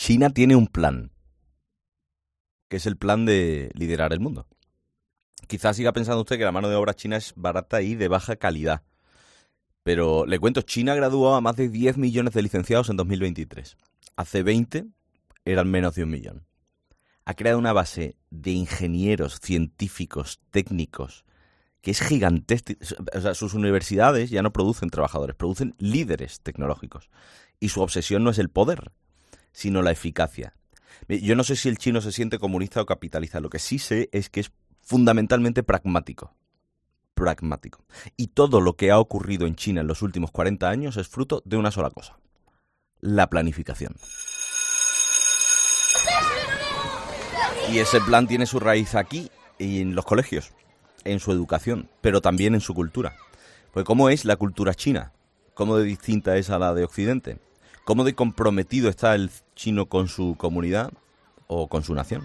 China tiene un plan, que es el plan de liderar el mundo. Quizás siga pensando usted que la mano de obra china es barata y de baja calidad. Pero le cuento, China graduó a más de 10 millones de licenciados en 2023. Hace 20 eran menos de 1 millón. Ha creado una base de ingenieros, científicos, técnicos, que es gigantesca. O sea, sus universidades ya no producen trabajadores, producen líderes tecnológicos. Y su obsesión no es el poder, sino la eficacia. Yo no sé si el chino se siente comunista o capitalista. Lo que sí sé es que es fundamentalmente pragmático. Y todo lo que ha ocurrido en China en los últimos 40 años es fruto de una sola cosa: la planificación. Y ese plan tiene su raíz aquí, en los colegios, en su educación, pero también en su cultura. Pues ¿cómo es la cultura china? ¿Cómo de distinta es a la de Occidente? ¿Cómo de comprometido está el chino con su comunidad o con su nación?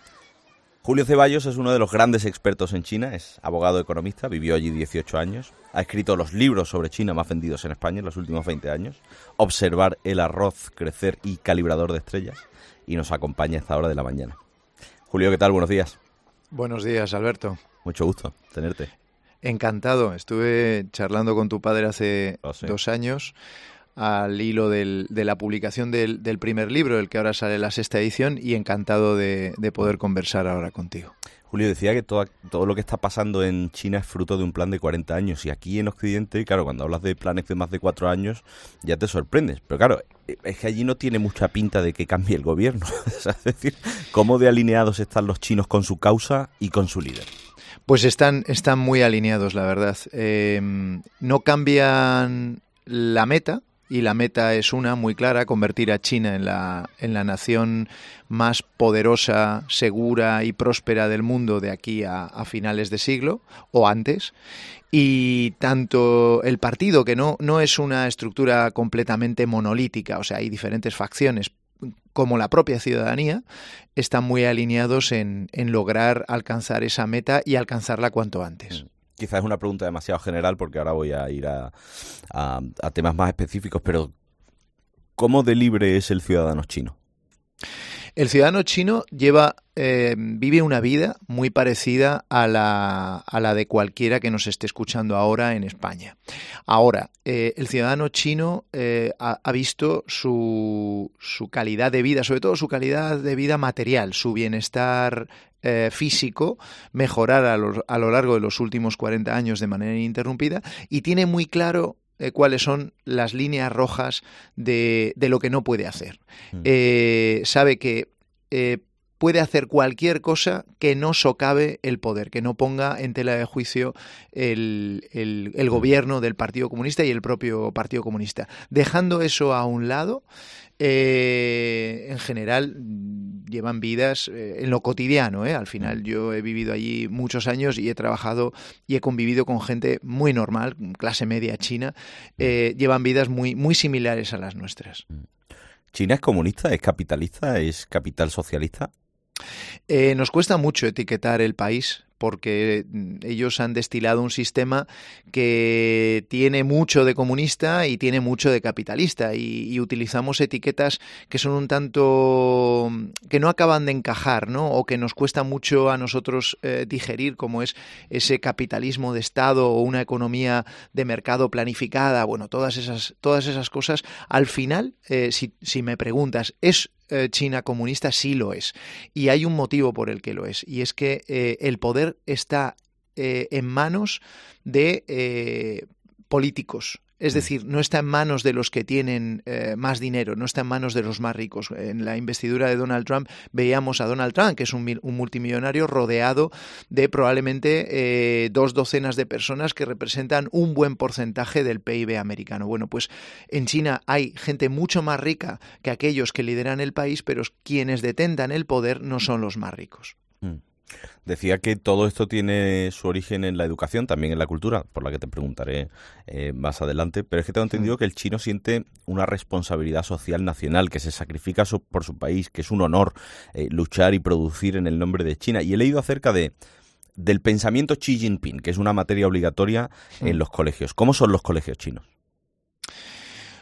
Julio Ceballos es uno de los grandes expertos en China, es abogado economista, vivió allí 18 años, ha escrito los libros sobre China más vendidos en España en los últimos 20 años, Observar el arroz crecer y Calibrador de estrellas, y nos acompaña a esta hora de la mañana. Julio, ¿qué tal? Buenos días. Buenos días, Alberto. Mucho gusto tenerte. Encantado. Estuve charlando con tu padre hace 2 años al hilo de la publicación del primer libro, el que ahora sale la 6ª edición, y encantado de poder conversar ahora contigo. Julio, decía que todo lo que está pasando en China es fruto de un plan de 40 años, y aquí en Occidente, claro, cuando hablas de planes de más de 4 años, ya te sorprendes. Pero claro, es que allí no tiene mucha pinta de que cambie el gobierno. Es decir, ¿cómo de alineados están los chinos con su causa y con su líder? Pues están muy alineados, la verdad. No cambian la meta. Y la meta es una muy clara: convertir a China en la nación más poderosa, segura y próspera del mundo de aquí a finales de siglo o antes. Y tanto el partido, que no es una estructura completamente monolítica, o sea, hay diferentes facciones, como la propia ciudadanía, están muy alineados en lograr alcanzar esa meta y alcanzarla cuanto antes. Quizás es una pregunta demasiado general, porque ahora voy a ir a temas más específicos, pero ¿cómo de libre es el ciudadano chino? El ciudadano chino vive una vida muy parecida a la de cualquiera que nos esté escuchando ahora en España. Ahora, el ciudadano chino ha visto su calidad de vida, sobre todo su calidad de vida material, su bienestar físico, mejorar a lo largo de los últimos 40 años de manera ininterrumpida, y tiene muy claro cuáles son las líneas rojas de lo que no puede hacer. Sabe que puede hacer cualquier cosa que no socave el poder, que no ponga en tela de juicio el gobierno del Partido Comunista y el propio Partido Comunista. Dejando eso a un lado, en general llevan vidas en lo cotidiano, al final yo he vivido allí muchos años y he trabajado y he convivido con gente muy normal, clase media china. Llevan vidas muy, muy similares a las nuestras. ¿China es comunista, es capitalista, es capital socialista? Nos cuesta mucho etiquetar el país, porque ellos han destilado un sistema que tiene mucho de comunista y tiene mucho de capitalista, y utilizamos etiquetas que son un tanto que no acaban de encajar, ¿no? O que nos cuesta mucho a nosotros digerir, como es ese capitalismo de Estado o una economía de mercado planificada. Bueno, todas esas cosas. Al final, si me preguntas, ¿es China comunista? Sí lo es, y hay un motivo por el que lo es, y es que el poder está en manos de políticos. Es decir, no está en manos de los que tienen más dinero, no está en manos de los más ricos. En la investidura de Donald Trump veíamos a Donald Trump, que es un multimillonario, rodeado de probablemente 2 docenas de personas que representan un buen porcentaje del PIB americano. Bueno, pues en China hay gente mucho más rica que aquellos que lideran el país, pero quienes detentan el poder no son los más ricos. Decía que todo esto tiene su origen en la educación, también en la cultura, por la que te preguntaré más adelante, pero es que tengo entendido que el chino siente una responsabilidad social nacional, que se sacrifica por su país, que es un honor luchar y producir en el nombre de China. Y he leído acerca del pensamiento Xi Jinping, que es una materia obligatoria en los colegios. ¿Cómo son los colegios chinos?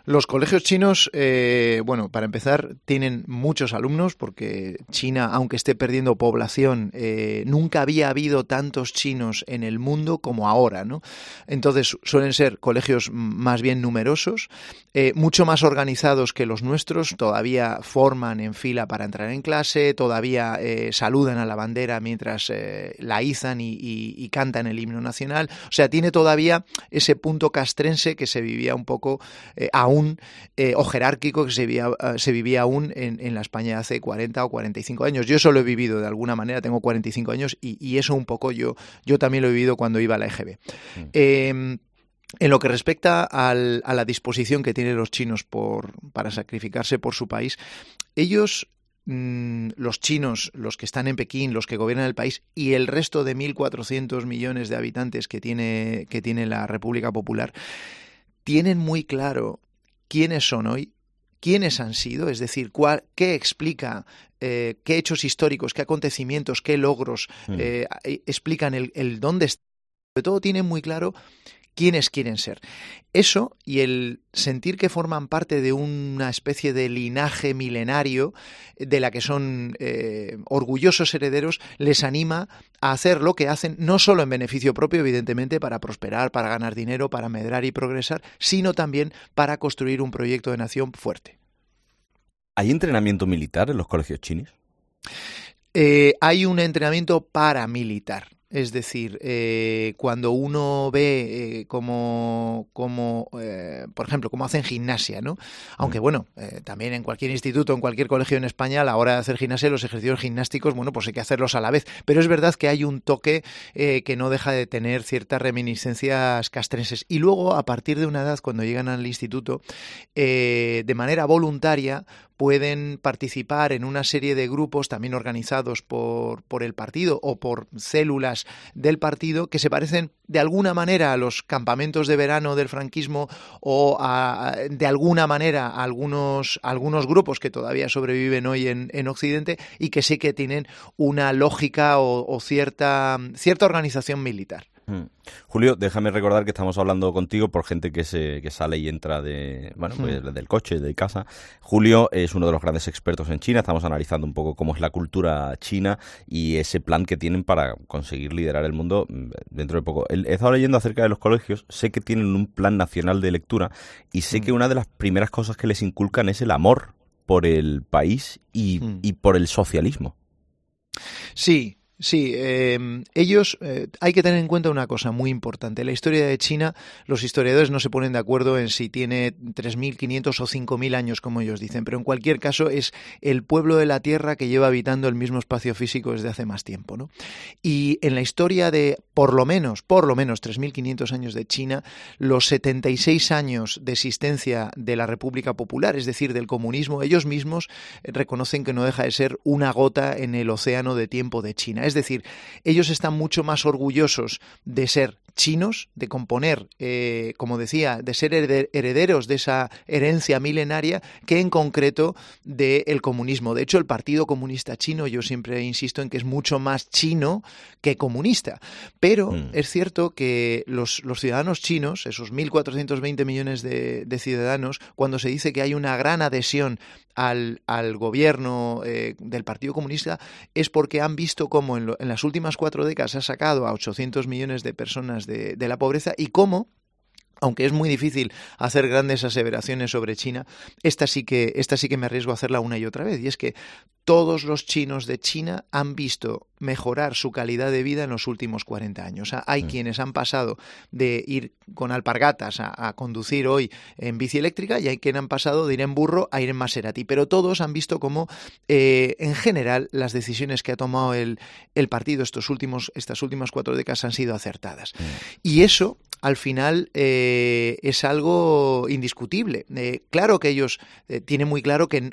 Los colegios chinos, bueno, para empezar, tienen muchos alumnos porque China, aunque esté perdiendo población, nunca había habido tantos chinos en el mundo como ahora, ¿no? Entonces suelen ser colegios más bien numerosos, mucho más organizados que los nuestros, todavía forman en fila para entrar en clase, todavía saludan a la bandera mientras la izan y cantan el himno nacional. O sea, tiene todavía ese punto castrense que se vivía un poco aún, o jerárquico que se vivía aún en la España hace 40 o 45 años. Yo eso lo he vivido de alguna manera, tengo 45 años y eso un poco yo también lo he vivido cuando iba a la EGB. En lo que respecta a la disposición que tienen los chinos para sacrificarse por su país, ellos, los chinos, los que están en Pekín, los que gobiernan el país y el resto de 1.400 millones de habitantes que tiene la República Popular, tienen muy claro quiénes son hoy, quiénes han sido, es decir, qué explica, qué hechos históricos, qué acontecimientos, qué logros explican el dónde está. Sobre todo tienen muy claro quiénes quieren ser. Eso y el sentir que forman parte de una especie de linaje milenario de la que son orgullosos herederos, les anima a hacer lo que hacen, no solo en beneficio propio, evidentemente, para prosperar, para ganar dinero, para medrar y progresar, sino también para construir un proyecto de nación fuerte. ¿Hay entrenamiento militar en los colegios chinos? Hay un entrenamiento paramilitar. Es decir, cuando uno ve por ejemplo, cómo hacen gimnasia, ¿no? Aunque bueno, también en cualquier instituto, en cualquier colegio en España, a la hora de hacer gimnasia, los ejercicios gimnásticos, bueno, pues hay que hacerlos a la vez. Pero es verdad que hay un toque que no deja de tener ciertas reminiscencias castrenses. Y luego, a partir de una edad, cuando llegan al instituto, de manera voluntaria, pueden participar en una serie de grupos también organizados por el partido o por células del partido que se parecen de alguna manera a los campamentos de verano del franquismo o de alguna manera a algunos grupos que todavía sobreviven hoy en Occidente y que sí que tienen una lógica o cierta organización militar. Julio, déjame recordar que estamos hablando contigo por gente que sale y entra pues del coche, de casa. Julio es uno de los grandes expertos en China. Estamos analizando un poco cómo es la cultura china y ese plan que tienen para conseguir liderar el mundo dentro de poco. He estado leyendo acerca de los colegios, sé que tienen un plan nacional de lectura y sé que una de las primeras cosas que les inculcan es el amor por el país y por el socialismo. Sí. Sí, ellos, hay que tener en cuenta una cosa muy importante. La historia de China, los historiadores no se ponen de acuerdo en si tiene 3.500 o 5.000 años, como ellos dicen, pero en cualquier caso es el pueblo de la tierra que lleva habitando el mismo espacio físico desde hace más tiempo, ¿no? Y en la historia de por lo menos 3.500 años de China, los 76 años de existencia de la República Popular, es decir, del comunismo, ellos mismos reconocen que no deja de ser una gota en el océano de tiempo de China. Es decir, ellos están mucho más orgullosos de ser chinos, de componer, como decía, de ser herederos de esa herencia milenaria que en concreto del comunismo. De hecho, el Partido Comunista Chino, yo siempre insisto en que es mucho más chino que comunista. Pero es cierto que los ciudadanos chinos, esos 1.420 millones de ciudadanos, cuando se dice que hay una gran adhesión al gobierno del Partido Comunista, es porque han visto cómo en las últimas 4 décadas ha sacado a 800 millones de personas de la pobreza y cómo, aunque es muy difícil hacer grandes aseveraciones sobre China, esta sí que me arriesgo a hacerla una y otra vez, y es que todos los chinos de China han visto mejorar su calidad de vida en los últimos 40 años. O sea, hay quienes han pasado de ir con alpargatas a conducir hoy en bici eléctrica y hay quienes han pasado de ir en burro a ir en Maserati. Pero todos han visto cómo, en general, las decisiones que ha tomado el partido estas últimas 4 décadas han sido acertadas. Y eso, al final, es algo indiscutible. Claro que ellos tienen muy claro que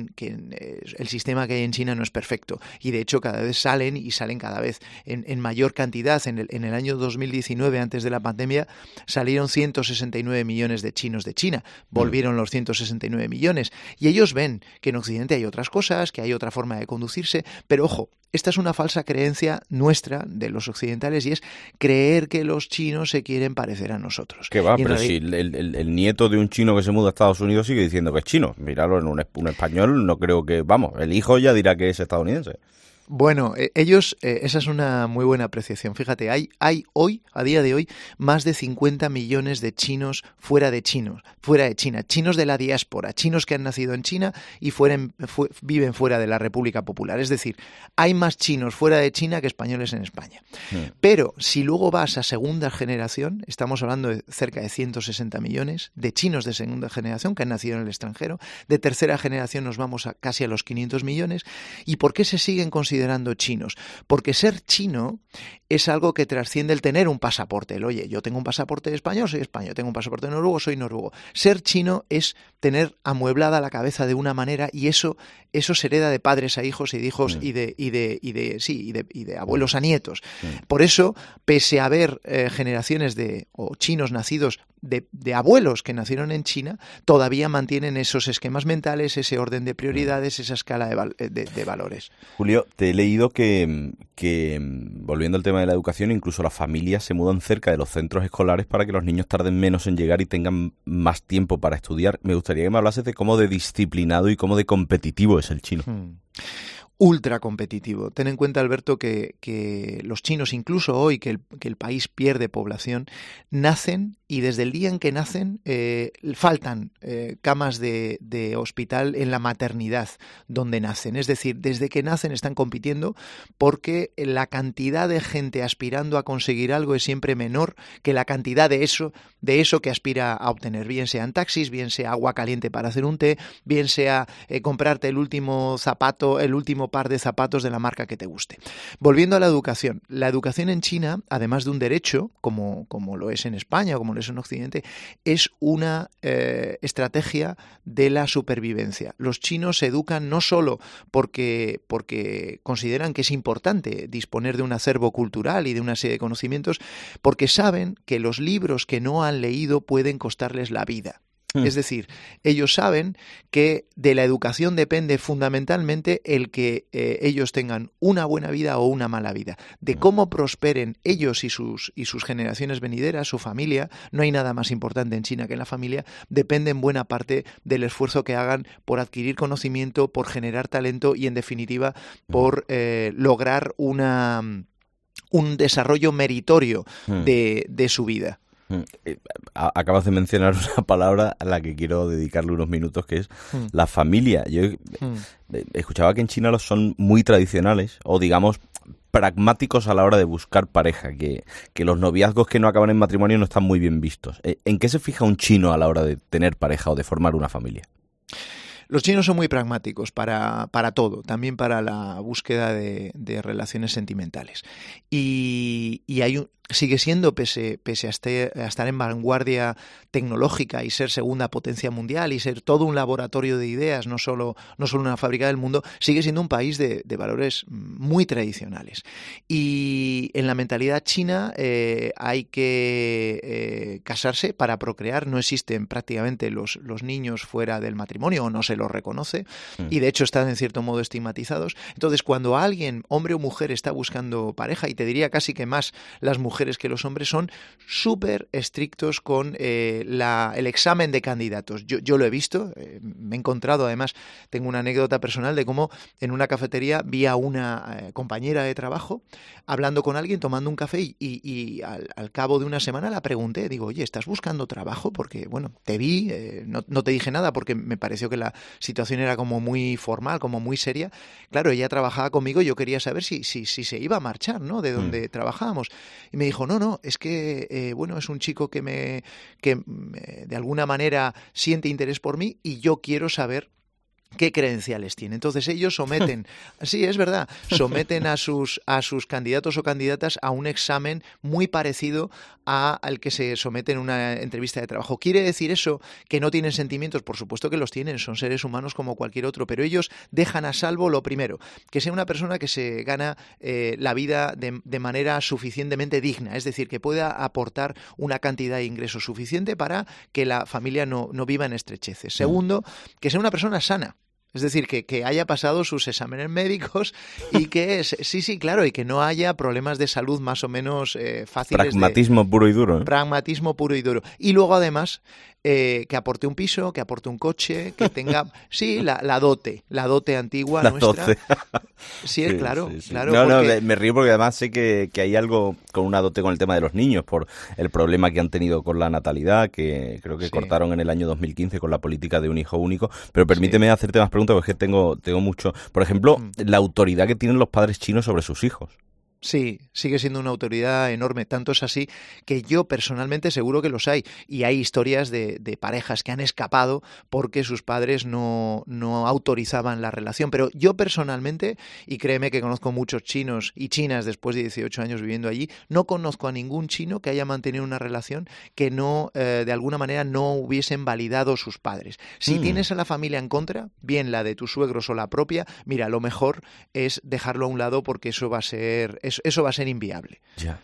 el sistema que hay en China no es perfecto y de hecho cada vez salen cada vez en mayor cantidad. En el año 2019, antes de la pandemia, salieron 169 millones de chinos de China, volvieron los 169 millones y ellos ven que en Occidente hay otras cosas, que hay otra forma de conducirse, pero ojo, esta es una falsa creencia nuestra, de los occidentales, y es creer que los chinos se quieren parecer a nosotros. ¿Qué va? Pero si el nieto de un chino que se muda a Estados Unidos sigue diciendo que es chino. Míralo, en un español no creo que... Vamos, el hijo ya dirá que es estadounidense. Bueno, ellos, esa es una muy buena apreciación. Fíjate, hay hoy, a día de hoy, más de 50 millones de chinos fuera de China, chinos de la diáspora, chinos que han nacido en China y viven fuera de la República Popular. Es decir, hay más chinos fuera de China que españoles en España. Pero si luego vas a segunda generación, estamos hablando de cerca de 160 millones de chinos de segunda generación que han nacido en el extranjero. De tercera generación nos vamos casi a los 500 millones. ¿Y por qué se siguen considerando chinos? Porque ser chino es algo que trasciende el tener un pasaporte. Oye, yo tengo un pasaporte español, soy español, tengo un pasaporte noruego, soy noruego. Ser chino es tener amueblada la cabeza de una manera, y eso se hereda de padres a hijos y de hijos y de abuelos a nietos. Por eso, pese a haber generaciones o chinos nacidos de abuelos que nacieron en China, todavía mantienen esos esquemas mentales, ese orden de prioridades, esa escala de valores. Julio, te he leído que volviendo al tema de la educación, incluso las familias se mudan cerca de los centros escolares para que los niños tarden menos en llegar y tengan más tiempo para estudiar. Me gustaría que me hablases de cómo de disciplinado y cómo de competitivo es el chino. Ultra competitivo. Ten en cuenta, Alberto, que los chinos, incluso hoy que el país pierde población, nacen, y desde el día en que nacen faltan camas de hospital en la maternidad donde nacen. Es decir, desde que nacen están compitiendo, porque la cantidad de gente aspirando a conseguir algo es siempre menor que la cantidad de eso que aspira a obtener, bien sean taxis, bien sea agua caliente para hacer un té, bien sea comprarte el último par de zapatos de la marca que te guste. Volviendo a la educación en China, además de un derecho, como lo es en España o como lo es en Occidente, es una estrategia de la supervivencia. Los chinos se educan no solo porque consideran que es importante disponer de un acervo cultural y de una serie de conocimientos, porque saben que los libros que no han leído pueden costarles la vida. Es decir, ellos saben que de la educación depende fundamentalmente el que ellos tengan una buena vida o una mala vida. De cómo prosperen ellos y sus generaciones venideras, su familia, no hay nada más importante en China que en la familia, depende en buena parte del esfuerzo que hagan por adquirir conocimiento, por generar talento y, en definitiva, por lograr un desarrollo meritorio de su vida. Acabas de mencionar una palabra a la que quiero dedicarle unos minutos, que es la familia. Yo escuchaba que en China los son muy tradicionales, o digamos pragmáticos a la hora de buscar pareja, que los noviazgos que no acaban en matrimonio no están muy bien vistos. ¿En qué se fija un chino a la hora de tener pareja o de formar una familia? Los chinos son muy pragmáticos para todo, también para la búsqueda de relaciones sentimentales. Y sigue siendo, pese a estar en vanguardia tecnológica y ser segunda potencia mundial y ser todo un laboratorio de ideas, no solo una fábrica del mundo, sigue siendo un país de valores muy tradicionales. Y en la mentalidad china hay que casarse para procrear. No existen prácticamente los niños fuera del matrimonio, o no se los reconoce, y de hecho están en cierto modo estigmatizados. Entonces, cuando alguien, hombre o mujer, está buscando pareja, y te diría casi que más las mujeres que los hombres, son súper estrictos con el examen de candidatos. Yo lo he visto, me he encontrado, además, tengo una anécdota personal de cómo en una cafetería vi a una compañera de trabajo hablando con alguien, tomando un café, y al cabo de una semana la pregunté, digo, oye, ¿estás buscando trabajo? Porque, bueno, te vi, no te dije nada porque me pareció que la situación era como muy formal, como muy seria. Claro, ella trabajaba conmigo y yo quería saber si se iba a marchar, ¿no?, de donde trabajábamos. Y me dijo, no, es que, es un chico que de alguna manera siente interés por mí, y yo quiero saber qué credenciales tiene. Entonces ellos someten, sí, es verdad, someten a sus candidatos o candidatas a un examen muy parecido al que se somete en una entrevista de trabajo. ¿Quiere decir eso que no tienen sentimientos? Por supuesto que los tienen, son seres humanos como cualquier otro, pero ellos dejan a salvo lo primero, que sea una persona que se gana la vida de manera suficientemente digna, es decir, que pueda aportar una cantidad de ingresos suficiente para que la familia no viva en estrecheces. Segundo, que sea una persona sana. Es decir, que haya pasado sus exámenes médicos y que, sí, claro, y que no haya problemas de salud más o menos fáciles. Pragmatismo puro y duro. Pragmatismo puro y duro. Y luego, además, que aporte un piso, que aporte un coche, que tenga, sí, la dote antigua nuestra. Sí, es claro. Claro, no, porque... me río porque además sé que hay algo con una dote con el tema de los niños, por el problema que han tenido con la natalidad, que creo que cortaron en el año 2015 con la política de un hijo único. Pero permíteme hacerte más preguntas, porque es que tengo mucho. Por ejemplo, la autoridad que tienen los padres chinos sobre sus hijos. Sí, sigue siendo una autoridad enorme. Tanto es así que yo personalmente seguro que los hay. Y hay historias de parejas que han escapado porque sus padres no autorizaban la relación. Pero yo personalmente, y créeme que conozco muchos chinos y chinas después de 18 años viviendo allí, no conozco a ningún chino que haya mantenido una relación que no, de alguna manera, no hubiesen validado sus padres. Si tienes a la familia en contra, bien la de tus suegros o la propia, mira, lo mejor es dejarlo a un lado porque eso va a ser inviable. Ya.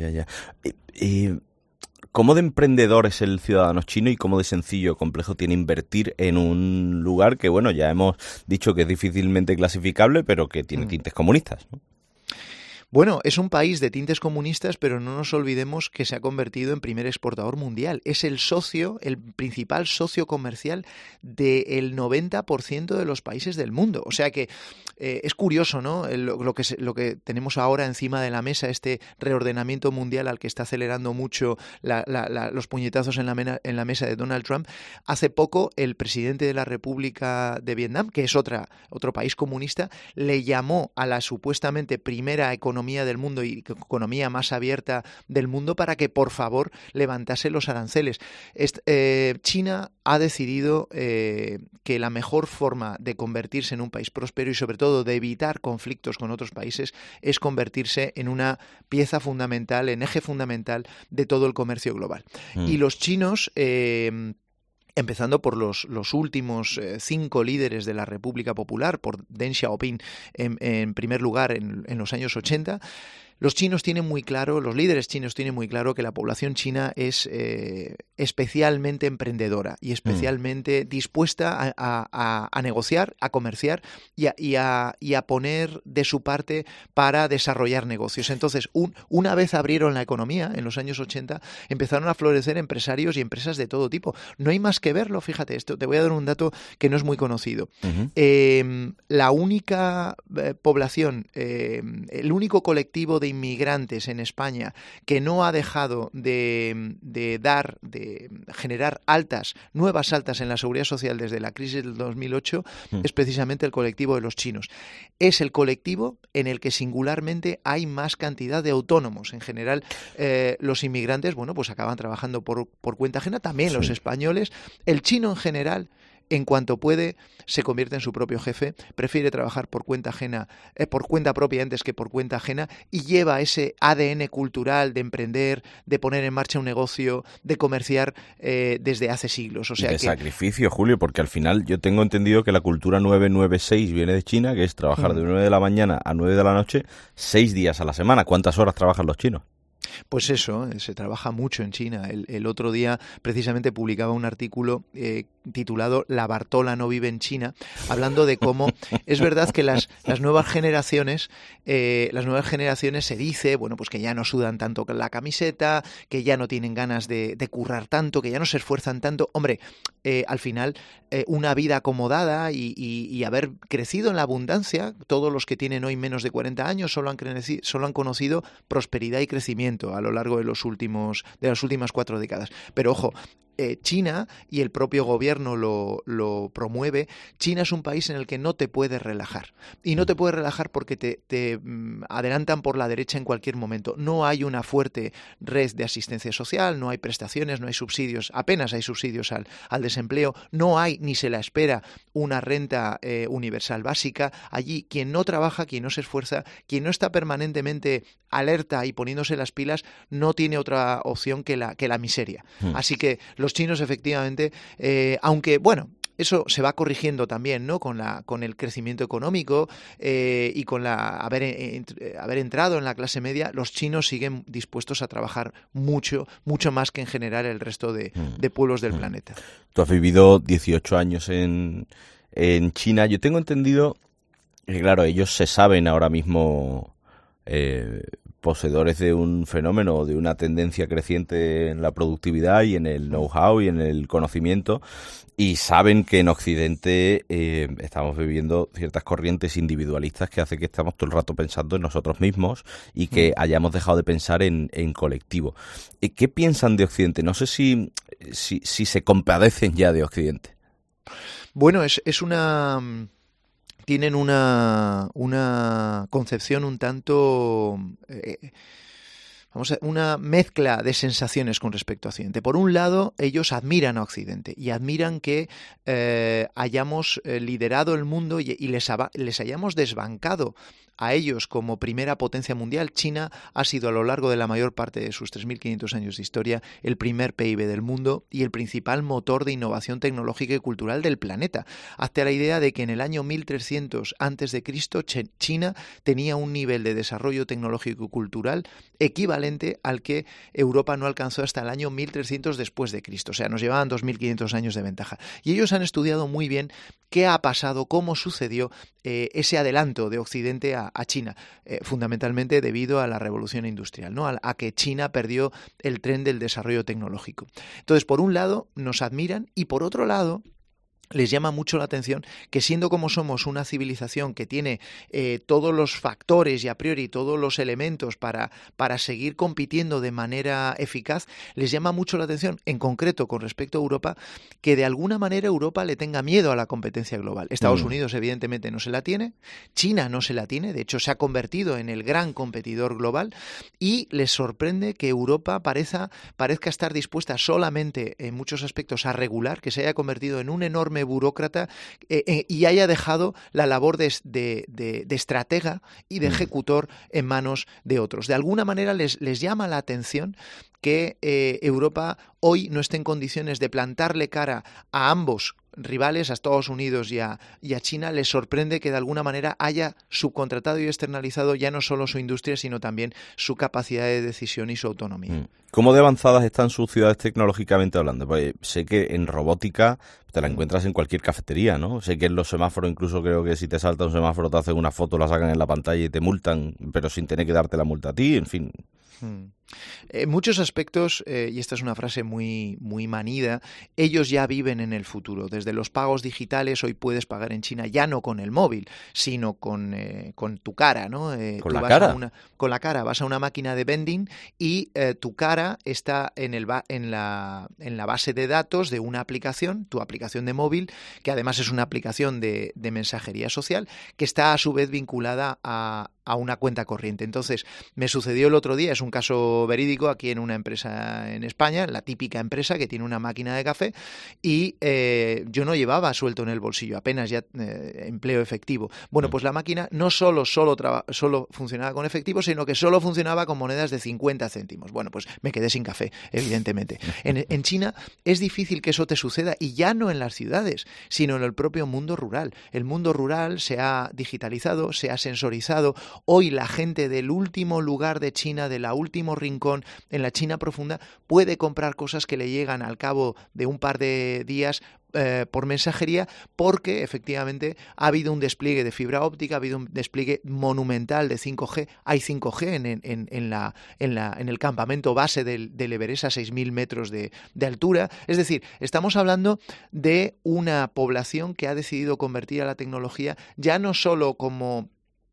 ¿Cómo de emprendedor es el ciudadano chino y cómo de sencillo o complejo tiene invertir en un lugar que, bueno, ya hemos dicho que es difícilmente clasificable, pero que tiene tintes comunistas, ¿no? Bueno, es un país de tintes comunistas, pero no nos olvidemos que se ha convertido en primer exportador mundial. Es el principal socio comercial del 90% de los países del mundo. O sea que es curioso, ¿no? Lo que tenemos ahora encima de la mesa, este reordenamiento mundial al que está acelerando mucho los puñetazos en la mesa de Donald Trump. Hace poco el presidente de la República de Vietnam, que es otro país comunista, le llamó a la supuestamente primera economía del mundo y economía más abierta del mundo para que por favor levantase los aranceles. China ha decidido que la mejor forma de convertirse en un país próspero y sobre todo de evitar conflictos con otros países es convertirse en una pieza fundamental, en eje fundamental de todo el comercio global. Y los chinos... empezando por los últimos 5 líderes de la República Popular, por Deng Xiaoping en primer lugar en los años 80, los líderes chinos tienen muy claro que la población china es especialmente emprendedora y especialmente dispuesta a negociar, a comerciar y a poner de su parte para desarrollar negocios. Entonces, una vez abrieron la economía, en los años 80, empezaron a florecer empresarios y empresas de todo tipo. No hay más que verlo, fíjate, te voy a dar un dato que no es muy conocido. La única población, el único colectivo de inmigrantes en España que no ha dejado de generar nuevas altas en la seguridad social desde la crisis del 2008 es precisamente el colectivo de los chinos. Es el colectivo en el que singularmente hay más cantidad de autónomos. En general, los inmigrantes, bueno, pues acaban trabajando por cuenta ajena, también los españoles. El chino en general, en cuanto puede, se convierte en su propio jefe, prefiere trabajar por cuenta ajena, por cuenta propia antes que por cuenta ajena, y lleva ese ADN cultural de emprender, de poner en marcha un negocio, de comerciar desde hace siglos. O sea, de sacrificio, Julio, porque al final yo tengo entendido que la cultura 996 viene de China, que es trabajar de 9 de la mañana a 9 de la noche, 6 días a la semana. ¿Cuántas horas trabajan los chinos? Pues eso, se trabaja mucho en China. El otro día precisamente publicaba un artículo titulado "La Bartola no vive en China", hablando de cómo es verdad que las nuevas generaciones se dice, bueno, pues que ya no sudan tanto la camiseta, que ya no tienen ganas de currar tanto, que ya no se esfuerzan tanto. Hombre, al final una vida acomodada y haber crecido en la abundancia, todos los que tienen hoy menos de 40 años solo han conocido prosperidad y crecimiento a lo largo de las últimas 4 décadas. Pero ojo, China, y el propio gobierno lo promueve, China es un país en el que no te puedes relajar. Y no te puedes relajar porque te adelantan por la derecha en cualquier momento. No hay una fuerte red de asistencia social, no hay prestaciones, no hay subsidios, apenas hay subsidios al desempleo, no hay ni se la espera una renta universal básica. Allí quien no trabaja, quien no se esfuerza, quien no está permanentemente alerta y poniéndose las pilas, no tiene otra opción que la miseria. Así que los chinos efectivamente, aunque bueno, eso se va corrigiendo también, ¿no? Con el crecimiento económico y con haber entrado en la clase media, los chinos siguen dispuestos a trabajar mucho más que en general el resto de pueblos del planeta. Tú has vivido 18 años en en China, yo tengo entendido que, claro, ellos se saben ahora mismo poseedores de un fenómeno, de una tendencia creciente en la productividad y en el know-how y en el conocimiento, y saben que en Occidente estamos viviendo ciertas corrientes individualistas que hacen que estamos todo el rato pensando en nosotros mismos y que hayamos dejado de pensar en colectivo. ¿Qué piensan de Occidente? No sé si se compadecen ya de Occidente. Bueno, es una... Tienen una concepción un tanto... una mezcla de sensaciones con respecto a Occidente. Por un lado, ellos admiran a Occidente y admiran que hayamos liderado el mundo y les hayamos desbancado a ellos como primera potencia mundial. China ha sido a lo largo de la mayor parte de sus 3.500 años de historia el primer PIB del mundo y el principal motor de innovación tecnológica y cultural del planeta. Hazte la idea de que en el año 1300 a.C. China tenía un nivel de desarrollo tecnológico y cultural equivalente al que Europa no alcanzó hasta el año 1300 después de Cristo. O sea, nos llevaban 2.500 años de ventaja. Y ellos han estudiado muy bien qué ha pasado, cómo sucedió ese adelanto de Occidente a China, fundamentalmente debido a la revolución industrial, ¿no? A que China perdió el tren del desarrollo tecnológico. Entonces, por un lado, nos admiran y por otro lado, les llama mucho la atención que, siendo como somos una civilización que tiene todos los factores y a priori todos los elementos para seguir compitiendo de manera eficaz, les llama mucho la atención, en concreto con respecto a Europa, que de alguna manera Europa le tenga miedo a la competencia global. Estados Unidos evidentemente no se la tiene, China no se la tiene, de hecho se ha convertido en el gran competidor global, y les sorprende que Europa parezca estar dispuesta solamente en muchos aspectos a regular, que se haya convertido en un enorme burócrata y haya dejado la labor de estratega y de ejecutor en manos de otros. De alguna manera les llama la atención que Europa hoy no esté en condiciones de plantarle cara a ambos rivales, a Estados Unidos y a China. Les sorprende que de alguna manera haya subcontratado y externalizado ya no solo su industria, sino también su capacidad de decisión y su autonomía. ¿Cómo de avanzadas están sus ciudades tecnológicamente hablando? Porque sé que en robótica te la encuentras en cualquier cafetería, ¿no? Sé que en los semáforos, incluso creo que si te salta un semáforo te hacen una foto, la sacan en la pantalla y te multan, pero sin tener que darte la multa a ti, en fin. En muchos aspectos, y esta es una frase muy manida, ellos ya viven en el futuro. Desde los pagos digitales, hoy puedes pagar en China ya no con el móvil, sino con tu cara, ¿no? ¿Con la cara? Con la cara. Vas a una máquina de vending y tu cara está en la base de datos de una aplicación, tu aplicación de móvil, que además es una aplicación de mensajería social, que está a su vez vinculada a una cuenta corriente. Entonces, me sucedió el otro día, es un caso verídico, aquí en una empresa en España, la típica empresa que tiene una máquina de café, y yo no llevaba suelto en el bolsillo, apenas ya empleo efectivo. Bueno, pues la máquina no solo funcionaba con efectivo, sino que solo funcionaba con monedas de 50 céntimos. Bueno, pues me quedé sin café, evidentemente. En China es difícil que eso te suceda, y ya no en las ciudades, sino en el propio mundo rural. El mundo rural se ha digitalizado, se ha sensorizado. Hoy la gente del último lugar de China, del último rincón, en la China profunda, puede comprar cosas que le llegan al cabo de un par de días por mensajería, porque efectivamente ha habido un despliegue de fibra óptica, ha habido un despliegue monumental de 5G. Hay 5G en el campamento base del Everest a 6.000 metros de altura. Es decir, estamos hablando de una población que ha decidido convertir a la tecnología ya no solo como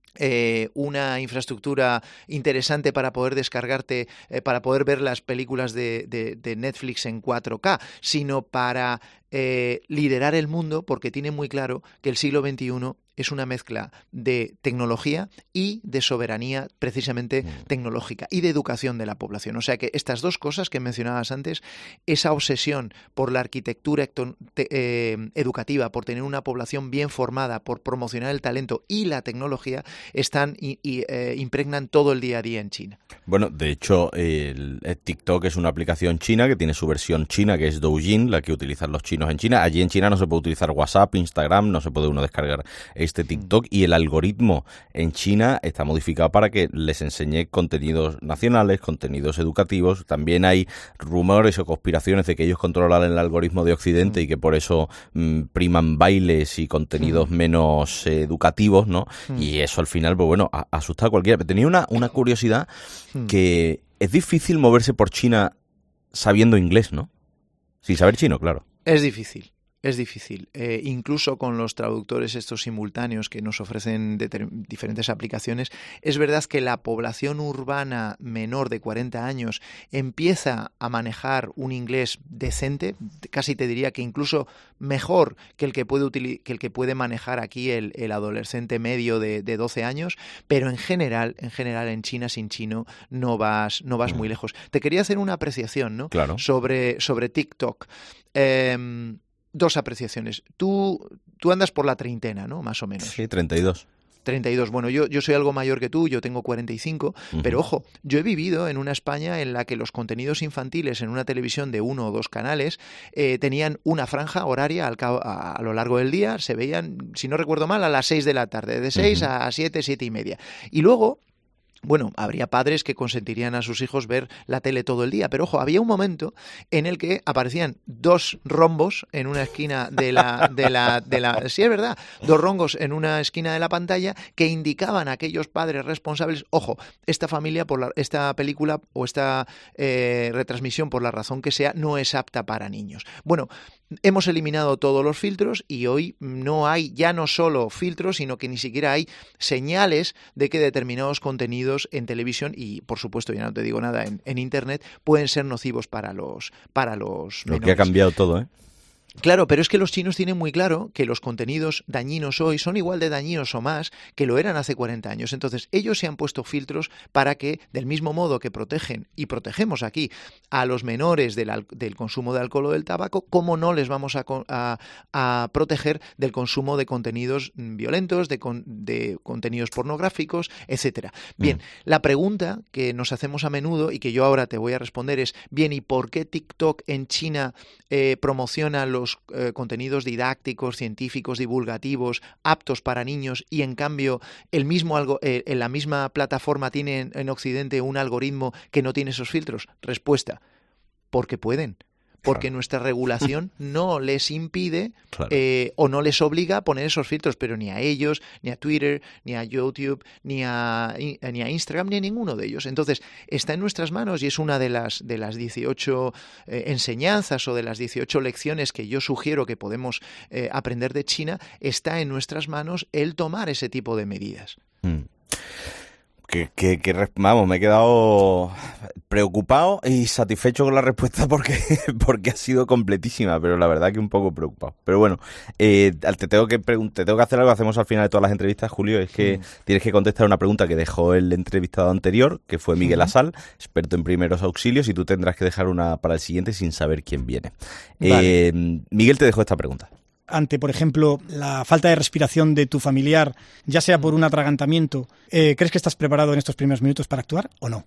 una infraestructura interesante para poder descargarte, para poder ver las películas de Netflix en 4K, sino para liderar el mundo, porque tiene muy claro que el siglo XXI es una mezcla de tecnología y de soberanía precisamente tecnológica y de educación de la población. O sea que estas dos cosas que mencionabas antes, esa obsesión por la arquitectura educativa, por tener una población bien formada, por promocionar el talento y la tecnología, impregnan todo el día a día en China. Bueno, de hecho, el TikTok es una aplicación china que tiene su versión china, que es Douyin, la que utilizan los chinos en China. Allí en China no se puede utilizar WhatsApp, Instagram, no se puede uno descargar este TikTok y el algoritmo en China está modificado para que les enseñe contenidos nacionales, contenidos educativos. También hay rumores o conspiraciones de que ellos controlan el algoritmo de Occidente y que por eso priman bailes y contenidos menos educativos, ¿no? Y eso al final, pues bueno, asusta a cualquiera. Pero tenía una curiosidad que es difícil moverse por China sabiendo inglés, ¿no? Sin saber chino, claro. Es difícil. Es difícil, incluso con los traductores estos simultáneos que nos ofrecen diferentes aplicaciones. Es verdad que la población urbana menor de 40 años empieza a manejar un inglés decente, casi te diría que incluso mejor que el que puede manejar aquí el adolescente medio de 12 años, pero en general en China sin chino no vas muy lejos. Te quería hacer una apreciación, ¿no? Claro. Sobre TikTok. Dos apreciaciones. Tú andas por la treintena, ¿no? Más o menos. Sí, 32. 32. Bueno, yo soy algo mayor que tú, yo tengo 45, pero ojo, yo he vivido en una España en la que los contenidos infantiles en una televisión de 1 o 2 canales tenían una franja horaria a lo largo del día, se veían, si no recuerdo mal, a las 6 de la tarde, de 6 a 7, 7 y media. Y luego... Bueno, habría padres que consentirían a sus hijos ver la tele todo el día, pero ojo, había un momento en el que aparecían 2 rombos en una esquina de la sí, es verdad, 2 rombos en una esquina de la pantalla que indicaban a aquellos padres responsables, ojo, esta película o esta retransmisión, por la razón que sea, no es apta para niños. Bueno, hemos eliminado todos los filtros y hoy no hay ya no solo filtros, sino que ni siquiera hay señales de que determinados contenidos en televisión y, por supuesto, ya no te digo nada, en Internet, pueden ser nocivos para los menores. Lo que ha cambiado todo, ¿eh? Claro, pero es que los chinos tienen muy claro que los contenidos dañinos hoy son igual de dañinos o más que lo eran hace 40 años. Entonces, ellos se han puesto filtros para que, del mismo modo que protegen y protegemos aquí a los menores del consumo de alcohol o del tabaco, ¿cómo no les vamos a proteger del consumo de contenidos violentos, de contenidos pornográficos, etcétera? Bien, la pregunta que nos hacemos a menudo y que yo ahora te voy a responder es, bien, ¿y por qué TikTok en China promociona los contenidos didácticos, científicos, divulgativos, aptos para niños y en cambio en la misma plataforma tiene en Occidente un algoritmo que no tiene esos filtros? Respuesta, porque pueden. Porque nuestra regulación no les impide o no les obliga a poner esos filtros, pero ni a ellos, ni a Twitter, ni a YouTube, ni a Instagram, ni a ninguno de ellos. Entonces, está en nuestras manos y es una de las 18 enseñanzas o de las 18 lecciones que yo sugiero que podemos aprender de China, está en nuestras manos el tomar ese tipo de medidas. Vamos, me he quedado preocupado y satisfecho con la respuesta porque ha sido completísima, pero la verdad que un poco preocupado. Pero bueno, te tengo que hacer algo, hacemos al final de todas las entrevistas, Julio, es que tienes que contestar una pregunta que dejó el entrevistado anterior, que fue Miguel Asal, experto en primeros auxilios, y tú tendrás que dejar una para el siguiente sin saber quién viene. Vale. Miguel te dejó esta pregunta. Ante, por ejemplo, la falta de respiración de tu familiar, ya sea por un atragantamiento, ¿crees que estás preparado en estos primeros minutos para actuar o no?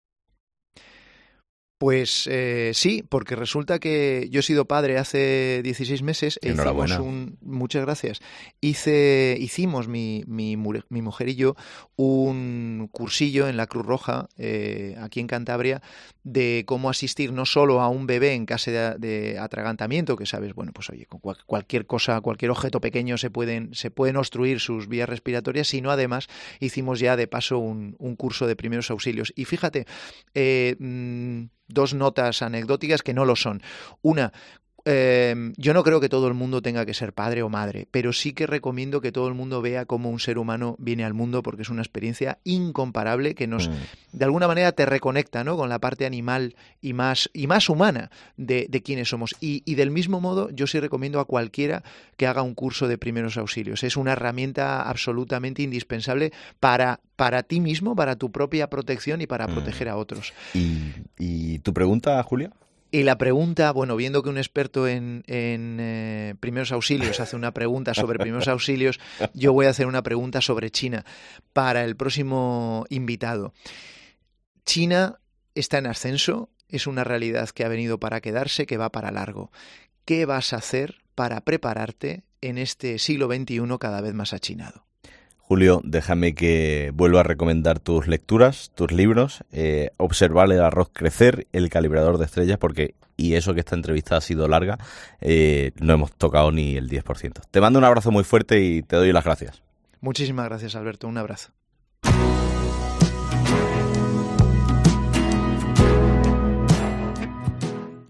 Pues sí, porque resulta que yo he sido padre hace 16 meses. Enhorabuena. Muchas gracias. Hicimos mi mujer y yo un cursillo en la Cruz Roja, aquí en Cantabria, de cómo asistir no solo a un bebé en caso de atragantamiento, que sabes, bueno, pues oye, con cualquier cosa, cualquier objeto pequeño se pueden obstruir sus vías respiratorias, sino además hicimos ya de paso un curso de primeros auxilios. Y fíjate, 2 notas anecdóticas que no lo son. Una, yo no creo que todo el mundo tenga que ser padre o madre, pero sí que recomiendo que todo el mundo vea cómo un ser humano viene al mundo, porque es una experiencia incomparable que nos, de alguna manera, te reconecta, ¿no?, con la parte animal y más humana de quiénes somos. Y del mismo modo, yo sí recomiendo a cualquiera que haga un curso de primeros auxilios. Es una herramienta absolutamente indispensable para ti mismo, para tu propia protección y para proteger a otros. ¿Y tu pregunta, Julio? Y la pregunta, bueno, viendo que un experto en primeros auxilios hace una pregunta sobre primeros auxilios, yo voy a hacer una pregunta sobre China para el próximo invitado. China está en ascenso, es una realidad que ha venido para quedarse, que va para largo. ¿Qué vas a hacer para prepararte en este siglo XXI cada vez más achinado. Julio, déjame que vuelva a recomendar tus lecturas, tus libros, Observar el arroz crecer, El calibrador de estrellas, porque, y eso que esta entrevista ha sido larga, no hemos tocado ni el 10%. Te mando un abrazo muy fuerte y te doy las gracias. Muchísimas gracias, Alberto. Un abrazo.